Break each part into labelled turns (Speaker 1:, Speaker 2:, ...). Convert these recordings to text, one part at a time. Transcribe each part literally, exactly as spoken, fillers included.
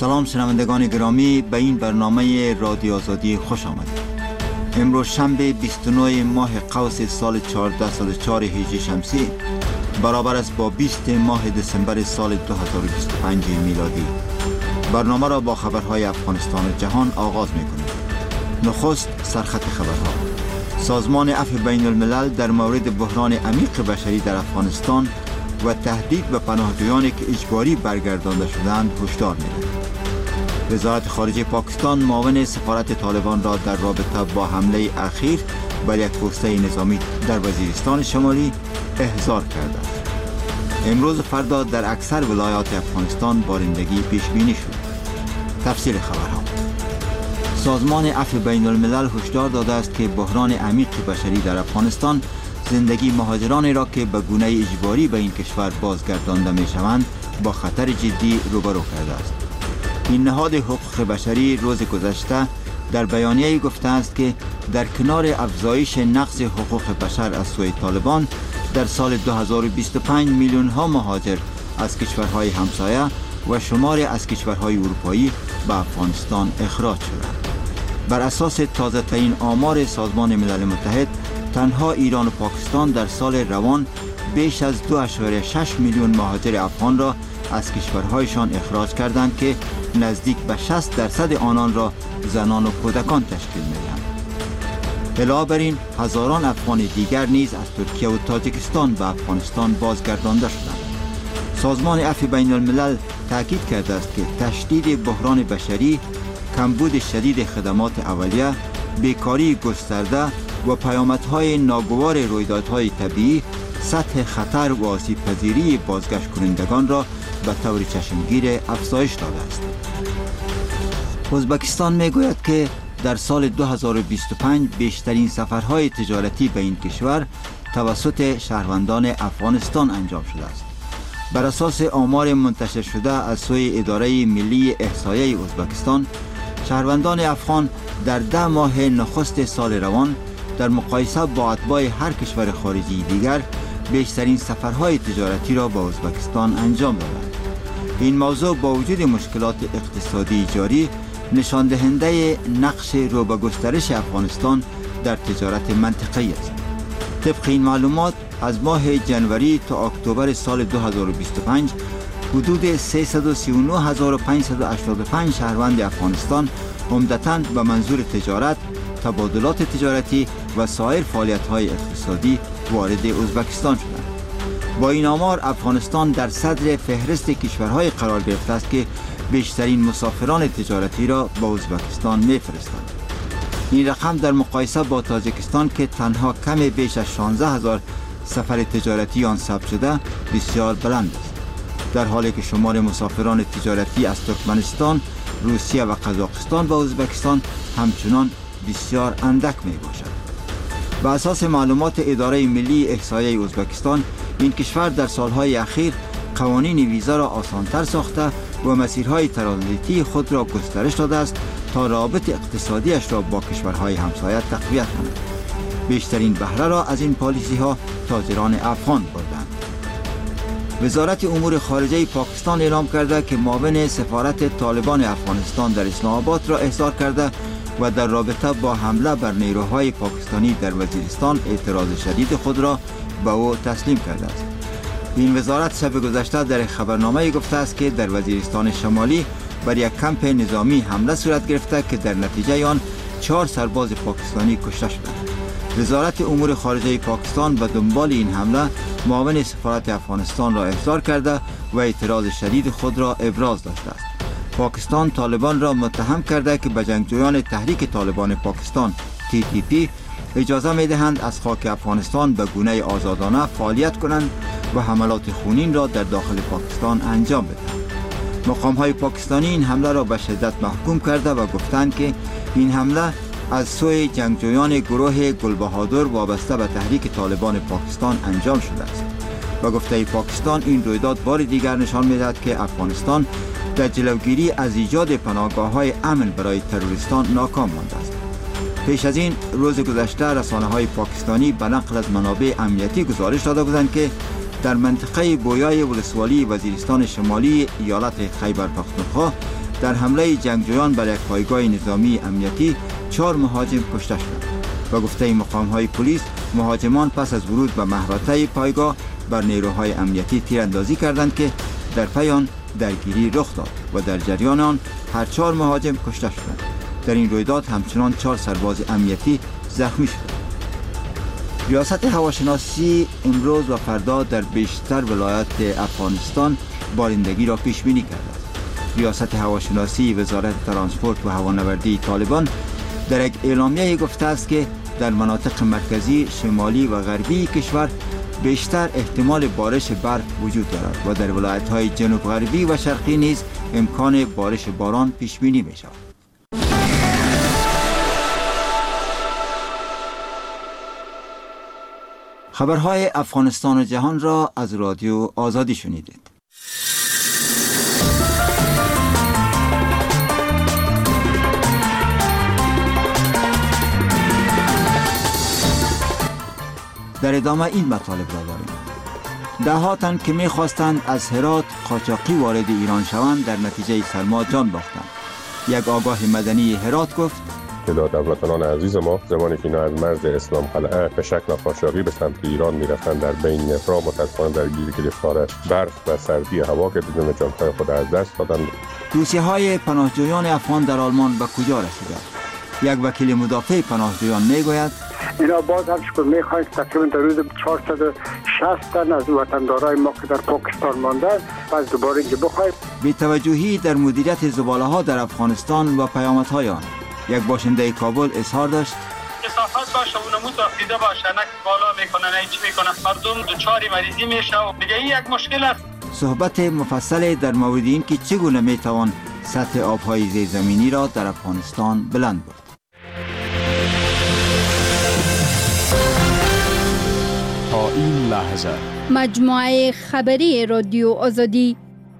Speaker 1: سلام شنوندگان گرامی، به این برنامه رادیو آزادی خوش آمدید. امروز شنبه بیست و نه ماه قوس سال چهارده صد و چهار هجری شمسی برابر است با بیست ماه دسامبر سال دو هزار و بیست و پنج میلادی. برنامه را با خبرهای افغانستان و جهان آغاز می‌کنیم. نخست سرخط خبرها. سازمان عفو بین الملل در مورد بحران عمیق بشری در افغانستان و تهدید به پناهجویانی که اجباری برگردانده شدند هشدار می‌دهد. وزارت خارجه پاکستان معاون سفارت طالبان را در رابطه با حمله اخیر بر یک پوسته نظامی در وزیرستان شمالی احضار کرده است. امروز و فردا در اکثر ولایات افغانستان بارندگی پیش بینی شد. تفصیل خبرها. سازمان عفو بین الملل هشدار داده است که بحران عمیق بشری در افغانستان زندگی مهاجرانی را که به گونه اجباری به این کشور بازگردانده می شوند با خطر جدی روبرو کرده است. این نهاد حقوق بشری روز گذشته در بیانیه‌ای گفته است که در کنار افزایش نقض حقوق بشر از سوی طالبان در سال دو هزار و بیست و پنج میلیون ها مهاجر از کشورهای همسایه و شماری از کشورهای اروپایی به افغانستان اخراج شدند. بر اساس تازه ترین آمار سازمان ملل متحد، تنها ایران و پاکستان در سال روان بیش از دو ممیز شش میلیون مهاجر افغان را از کشورهایشان اخراج کردند که نزدیک به شصت درصد آنان را زنان و کودکان تشکیل می‌دهند. علاوه بر این، هزاران افغان دیگر نیز از ترکیه و تاجیکستان به افغانستان بازگردانده شدند. سازمان عفو بین الملل تاکید کرده است که تشدید بحران بشری، کمبود شدید خدمات اولیه، بیکاری گسترده و پیامدهای ناگوار رویدادهای طبیعی سطح خطر و آسیب پذیری بازگشت کنندگان را به طور چشمگیر افزایش داده است. ازبکستان میگوید که در سال دو هزار و بیست و پنج بیشترین سفرهای تجارتی به این کشور توسط شهروندان افغانستان انجام شده است. بر اساس آمار منتشر شده از سوی اداره ملی احصایه ازبکستان، شهروندان افغان در ده ماه نخست سال روان در مقایسه با اتباع هر کشور خارجی دیگر بیشترین سفرهای تجارتی را به ازبکستان انجام دادند. این موضوع با وجود مشکلات اقتصادی جاری نشان دهنده نقش رو به گسترش افغانستان در تجارت منطقه‌ای است. طبق این معلومات از ماه جنوری تا اکتبر سال دو هزار و بیست و پنج حدود سیصد و سی و نه هزار و پانصد و هشتاد و پنج شهروند افغانستان عمدتاً به منظور تجارت، تبادلات تجارتی و سایر فعالیت‌های اقتصادی وارد ازبکستان شدند. با این آمار افغانستان در صدر فهرست کشورهای قرار گرفته است که بیشترین مسافران تجارتی را به ازبکستان می‌فرستند. این رقم در مقایسه با تاجیکستان که تنها کم بیش از شانزده هزار سفر تجارتی آن ثبت شده بسیار بلند است، در حالی که شمار مسافران تجارتی از ترکمنستان، روسیه و قزاقستان به ازبکستان همچنان بسیار اندک می باشد. به اساس معلومات اداره ملی احصایه ازبکستان، این کشور در سالهای اخیر قوانین ویزا را آسانتر ساخته و مسیرهای ترانزیتی خود را گسترش داده است تا روابط اقتصادیش را با کشورهای همسایه تقویت کند. بیشترین بهره را از این پالیسی ها تاجران افغان بردند. وزارت امور خارجه پاکستان اعلام کرده که معاون سفارت طالبان افغانستان در اسلام آباد را احضار کرده و در رابطه با حمله بر نیروهای پاکستانی در وزیرستان اعتراض شدید خود را به او تسلیم کرده است. این وزارت شب گذشته در خبرنامه گفته است که در وزیرستان شمالی بر یک کمپ نظامی حمله صورت گرفته که در نتیجه آن چهار سرباز پاکستانی کشته شدند. وزارت امور خارجه پاکستان به دنبال این حمله معاون سفارت افغانستان را احضار کرده و اعتراض شدید خود را ابراز داشته است. پاکستان طالبان را متهم کرده که به جنگجویان تحریک طالبان پاکستان تی تی پی اجازه می دهند از خاک افغانستان به گونه آزادانه فعالیت کنند و حملات خونین را در داخل پاکستان انجام بدهند. مقام های پاکستانی این حمله را به شدت محکوم کرده و گفتند که این حمله از سوی جنگجویان گروه گلبهادر وابسته به تحریک طالبان پاکستان انجام شده است. با گفته پاکستان، این رویداد بار دیگر نشان می‌دهد که افغانستان در جلوگیری از ایجاد پناهگاه‌های امن برای تروریستان ناکام مانده است. پیش از این روز گذشته رسانه‌های پاکستانی به نقل از منابع امنیتی گزارش داده بودند که در منطقه بویای ولسوالی وزیرستان شمالی ایالت خیبر پختونخوا در حمله جنگجویان بر یک پایگاه نظامی امنیتی چهار مهاجم کشته شدند. با گفته مقام‌های پلیس، مهاجمان پس از ورود به محوطه پایگاه بر نیروهای امنیتی تیراندازی کردند که در پی آن درگیری رخ داد و در جریان آن هر چهار مهاجم کشته شدند. در این رویداد همچنان چهار سرباز امنیتی زخمی شدند. ریاست هواشناسی امروز و فردا در بیشتر ولایات افغانستان بارندگی را پیش بینی کرده است. ریاست هواشناسی وزارت ترانسپورت و هوانوردی طالبان در یک اعلامیه گفته است که در مناطق مرکزی، شمالی و غربی کشور بیشتر احتمال بارش برف وجود دارد و در ولایت‌های جنوب غربی و شرقی نیز امکان بارش باران پیش بینی می شود. خبرهای افغانستان و جهان را از رادیو آزادی شنیدید. در ادامه این مطالب را داریم. ده ها تن که می خواستند از هرات قاچاقی وارد ایران شوند در نتیجه سرما جان باختند. یک آگاه مدنی هرات گفت
Speaker 2: تعداد هموطنان عزیز ما زمانی که اینا از مرز اسلام قلعه به شکل قاچاقی به سمت ایران میرفتند در بین راه متاسفانه در گیر گرفتار برف و سردی هوا گردیدند و جانهای خود از دست دادند.
Speaker 1: دوسیه های پناهجویان افغان در آلمان به کجا رسیده؟ یک وکیل مدافع پناهجویان میگوید
Speaker 3: اینا باز هم شکر میخواهیم تقریبا در روز چهارصد و شصت تن از وطندارای ما که در پاکستان ماندن باز دوباره اینجا بخواهیم.
Speaker 1: بی‌توجهی در مدیریت زباله ها در افغانستان و پیامدهای آن. یک باشنده کابل اظهار داشت
Speaker 4: کثافت باشه و نمود آفیده باشه، نه بالا میکنه نه هیچ میکنه، مردم دچار مریضی میشه و دیگه این یک مشکل است.
Speaker 1: صحبت مفصل در مورد این که چگونه میتوان سطح آبهای زیرزمینی را در افغانستان بلند برد.
Speaker 5: تا این لحظه
Speaker 6: مجموعه خبری رادیو آزادی.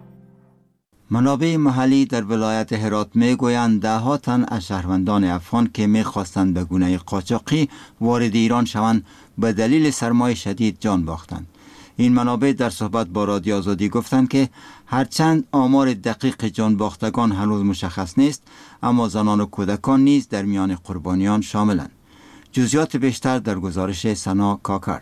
Speaker 1: منابع محلی در ولایت هرات میگویند ده ها تن از شهروندان افغان که میخواستند به گونه قاچاقی وارد ایران شوند به دلیل سرمای شدید جان باختند. این منابع در صحبت با رادیو آزادی گفتند که هرچند آمار دقیق جان باختگان هنوز مشخص نیست، اما زنان و کودکان نیز در میان قربانیان شاملند. جزئیات بیشتر در گزارش سنا کاکر.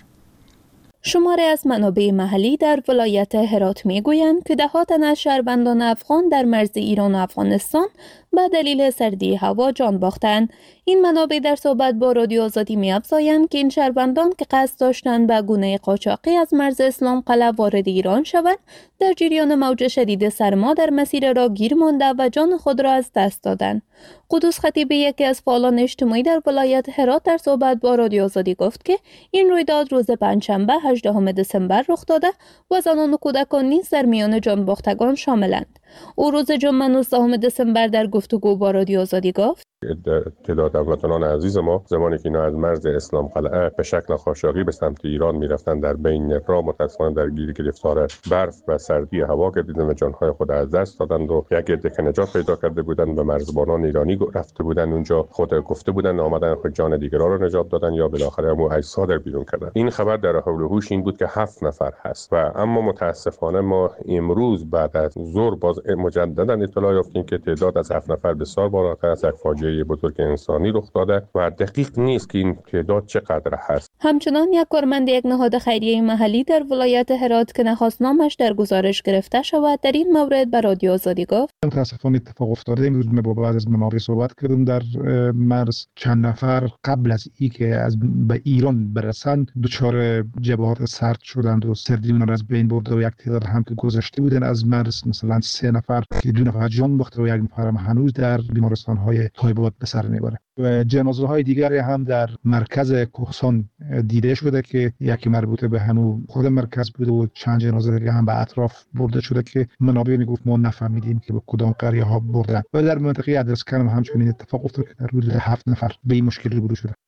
Speaker 7: شماری از منابع محلی در ولایت هرات میگویند که ده ها تن از شهروندان افغان در مرز ایران و افغانستان به دلیل سردی هوا جان باختند. این منابع در صحبت با رادیو آزادی می‌افزایند که این شهروندان که قصد داشتند به گونه قاچاقی از مرز اسلام قلعه وارد ایران شوند، در جریان موج شدید سرما در مسیر را گیر مانده و جان خود را از دست دادند. قدوس خطیبی، یکی از فعالان اجتماعی در ولایت هرات، در صحبت با رادیو آزادی گفت که این رویداد روز پنجشنبه هجدهم دسامبر رخ داده و زنان و کودکان نیز در میان جان باختگان شاملند. او روز جمعه نوزدهم دسامبر در گفتگو با رادیو آزادی گفت
Speaker 2: تعداد هموطنان عزیز ما زمانی که اینا از مرز اسلام قلعه به شکل قاچاقی به سمت ایران میرفتند در بین راه متاسفانه در گیر گرفتار برف و سردی هوا گردیدند و جانهای خود از دست دادند و یک عده که نجات پیدا کرده بودند به مرزبانان ایرانی رفته بودند، اونجا خود گفته بودند آمدن خود جان دیگران را نجات دادن یا بالاخره هم اجساد در بیرون کردن. این خبر در حول و حوش این بود که هفت نفر هست و اما متاسفانه ما امروز بعد از ظهر باز مجددا اطلاع یافتیم که تعداد از هفت نفر بسیار بالاتر از یک فاجعه بزرگ انسانی رخ داده و دقیق نیست که این تعداد چقدر هست.
Speaker 7: همچنان یک کارمند یک نهاد خیریه محلی در ولایت هرات که نخواست نامش در گزارش گرفته شود در این مورد به رادیو آزادی گفت
Speaker 8: متاسفانه اتفاق افتاده. امروز ما با بعضی از منابع صحبت کردیم در مرز چند نفر قبل از اینکه از به ایران برسند دچار جبهات سرد شدند و سردی اونها را از بین برده و یک تعداد هم که گذشته بودن از مرز، مثلا سه نفر که دو نفر جان باخته و یک نفر هم هنوز در بیمارستان‌های تایبات به سر میبره. و جنازه های دیگری هم در مرکز کوهستان دیده شده که یکی مربوط به همون خود مرکز بوده و چند جنازه دیگه هم به اطراف برده شده که منابع میگفت ما نفهمیدیم که به کدام قریه ها بردن. و در منطقه ادرسکن هم همچنین اتفاق افتاد که در حدود هفت نفر به این مشکل روبرو شده.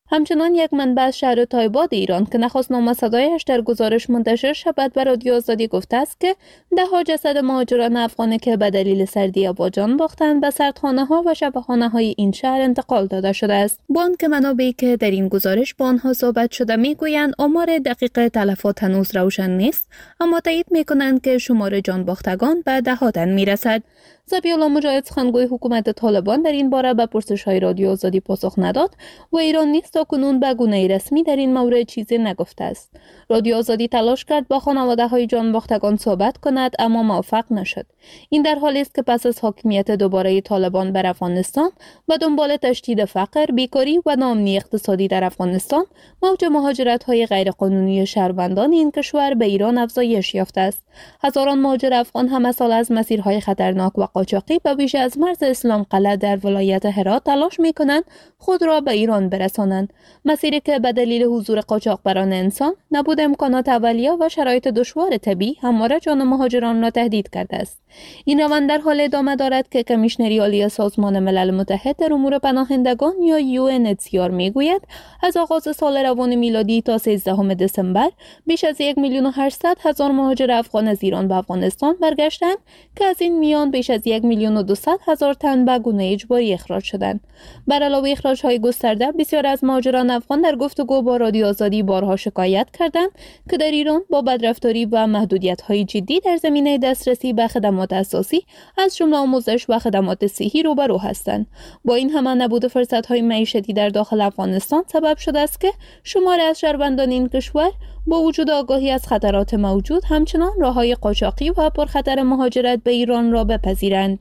Speaker 7: همچنان یک منبع از شهر تایباد ایران که نخست نام صدایش در گزارش منتشر شود به رادیو آزادی گفته است که ده ها جسد مهاجران افغانی که به دلیل سردی هوا جان باختند به سردخانه ها و شبخانه های این شهر انتقال داده شده است. با آنکه منابعی که در این گزارش با آنها صحبت شده میگویند آمار دقیق تلفات هنوز روشن نیست، اما تایید میکنند که شمار جان باختگان به دهات میرسد. ذبیح الله مجاهد سخنگوی حکومت طالبان در این باره به پرسش‌های رادیو آزادی پاسخ نداد و ایران نیز تاکنون به گونه رسمی در این مورد چیزی نگفته است. رادیو آزادی تلاش کرد با خانواده‌های جان باختگان صحبت کند اما موفق نشد. این در حالی است که پس از حاکمیت دوباره طالبان بر افغانستان و دنبال تشدید فقر، بیکاری و ناامنی اقتصادی در افغانستان، موج مهاجرت‌های غیرقانونی شهروندان این کشور به ایران افزایش یافته است. هزاران مهاجر افغان همه سال از مسیرهای خطرناک و قاچاقی به ویژه از مرز اسلام قلعه در ولایت هرات تلاش می‌کنند خود را به ایران برسانند، مسیری که به دلیل حضور قاچاقبران انسان، نبود امکانات اولیه و شرایط دشوار طبیعی همواره جان مهاجران را تهدید کرده است. این روند در حال ادامه دارد که کمیشنری عالی سازمان ملل متحد در امور پناهندگان یا یو ان اچ سی آر میگوید از آغاز سال روان میلادی تا سیزدهم دسامبر بیش از یک میلیون و هشتصد هزار مهاجر افغان از ایران به افغانستان برگشتند که از این میان بیش از یک میلیون و دویست هزار تن به گونه اجباری اخراج شدند. بر علاوه اخراج‌های گسترده، بسیار از مهاجران افغان در گفتگو با رادیو آزادی بارها شکایت کردند که در ایران با بدرفتاری و محدودیت‌های جدی در زمینه دسترسی به خدمات اساسی از جمله آموزش و خدمات صحی روبرو هستند. با این همه نبود فرصت‌های معیشتی در داخل افغانستان سبب شده است که شماری از شهروندان این کشور با وجود آگاهی از خطرات موجود همچنان راه‌های قاچاقی و پرخطر مهاجرت به ایران را بپذیرند.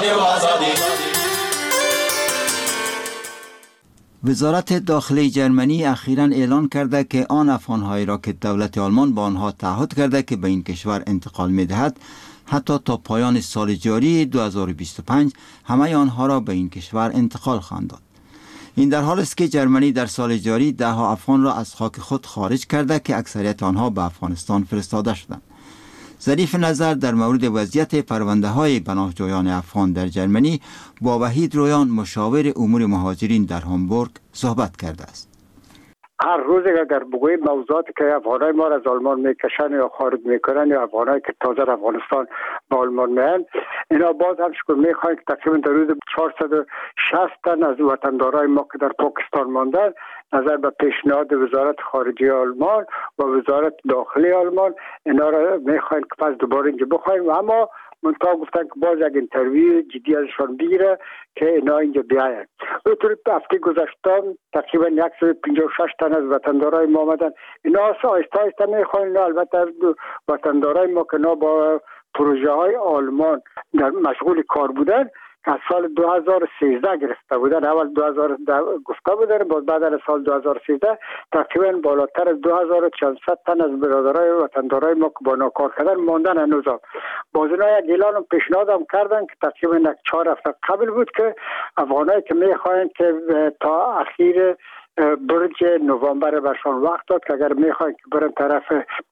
Speaker 1: وزارت داخلی جرمنی اخیراً اعلان کرده که آن افغان‌هایی را که دولت آلمان با آنها تعهد کرده که به این کشور انتقال می‌دهد حتی تا پایان سال جاری دو هزار و بیست و پنج همه آنها را به این کشور انتقال خواهند داد. این در حال است که جرمنی در سال جاری ده ها افغان را از خاک خود خارج کرده که اکثریت آنها به افغانستان فرستاده شدند. ظریف نظر در مورد وضعیت پرونده های پناهجویان افغان در جرمنی با وحید رویان مشاور امور مهاجرین در هامبورگ صحبت کرده است.
Speaker 3: هر روز اگر بگوییم موضوعاتی که افغانای ما را از آلمان میکشن یا خارج میکنن یا افغانایی که تازه افغانستان به آلمان میان، اینا باز هم شکر میخواین که تقریبا در روز چهارصد و شصت تن از وطندارای ما که در پاکستان ماندن نظر به پیشنهاد وزارت خارجه آلمان و وزارت داخلی آلمان اینا را میخواین که پس دوباره اینجا بخوایم، و اما منتها گفتن که باز یک اینترویو جدی ازشان بگیره که اینا اینجا بیاین. اونطور هفته گذشته تقریبا صد و پنجاه و شش تن از وطندارای ما آمدن. اینا آهسته آهسته میخواین، اینا البته وطندارای ما که اینا با پروژه های آلمان در مشغول کار بودن از سال دو هزار و سیزده گرفته بودن، اول دو هزار و ده گفته بودن، باز بعد از سال دو هزار و سیزده تقریبا بالاتر از دو هزار و چهارصد تن از برادرای وطندارای ما که با ناکار کردن ماندن هنوز. باز اینا یک اعلان پیشنهاد هم کردن که تقریبا یک چهار هفته قبل بود که افغانایی که میخواین که تا اخیر برج نوامبر برشان وقت داد که اگر میخواین که برن طرف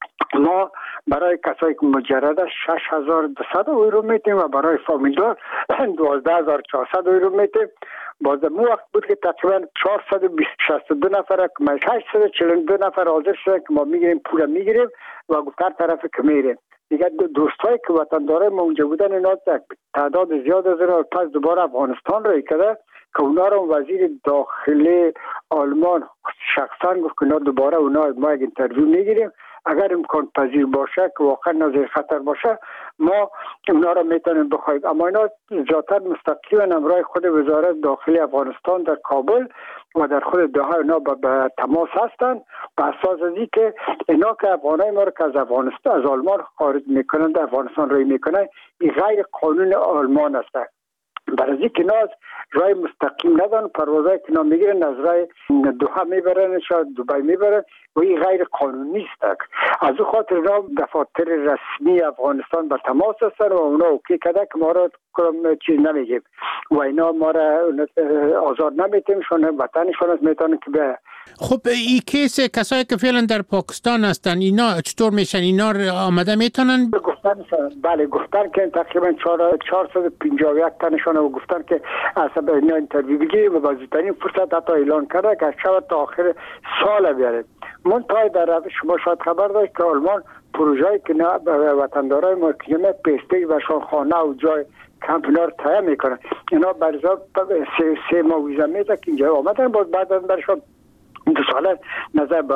Speaker 3: ما برای کسایی که مجرده شش هزار و دویست یورو میتیم و برای فامیلدار دوازده هزار و چهارصد یورو میتیم. باز مو وقت بود که تقریبا چهارصد و شصت و دو نفر که هشتصد و چهل و دو نفر حاضر شدن که ما میگیریم پول میگیریم و گفتن طرف که میریم. دیگه دوستایی که وطندارای ما اونجا بودن اینا تعداد زیاد از اینا پس دوباره افغانستان را کرده که اونا رو وزیر داخلی آلمان شخصا گفت که اینا دوباره اونا ما یک اینترویو میگیریم، اگر امکان پذیر باشه که واقعا نظر خطر باشه ما اونا رو میتونیم بخوایم. اما اینا ذاتاً مستقیما همراه خود وزارت داخلی افغانستان در کابل و در خود دوحه اینا به تماس هستند به اساس از این که اینا که افغانای ما رو که از افغانستان از آلمان خارج میکنن در افغانستان روی میکنن این غیر قانون آلمان است. برای اینکه اینا رای مستقیم ندارن، پروازهای که اینا میگیرن از رای دوحه میبرن شاید دبی میبرن و این غیر قانونی است. از او خاطر اینا دفاتر رسمی افغانستان به تماس هستن و اونا اوکی کرده که ما را چیز نمیگیم و اینا ما را آزار نمیتیم، شون وطنشون است میتونن که به
Speaker 9: خب این کیس کسایی که فعلا در پاکستان هستن اینا چطور میشن؟ اینا آمده میتونن؟
Speaker 3: گفتن بله گفتن که تقریبا چهارصد و پنجاه و یک تنشان و گفتن که اصلا اینا اینترویو بگیریم و بازیترین فرصت حتی اعلان کرده که شب تا آخر سال بیاره. منتهای در شما شاید خبر داشت که آلمان پروژه‌ای که وطندارای ما که پیسته و خانه و جای کمپ اینا رو تایید میکنن، اینا برزا سه, سه ماه ویزا میده که اینجا آمدن، باز بعد برشان دو ساله نظر